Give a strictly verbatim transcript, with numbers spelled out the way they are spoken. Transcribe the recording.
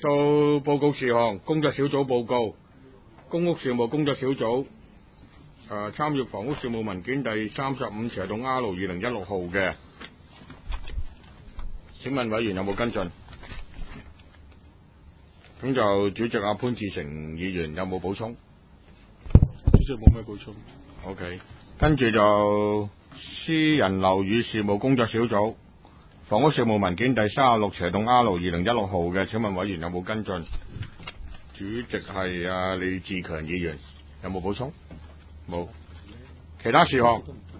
數報告事項，工作小組報告，公屋事務工作小組誒參閱房屋事務文件第三十五斜棟 R 二零一六號嘅，請問委員有冇跟進？咁就主席阿潘志成議員有冇補充？ 主席冇咩補充。 OK， 跟住就私人樓宇事務工作小組，房屋事務文件第三十六斜棟 R 二零一六號嘅，請問委員有冇跟進？主席係阿李志強議員，有冇補充？冇。其他事項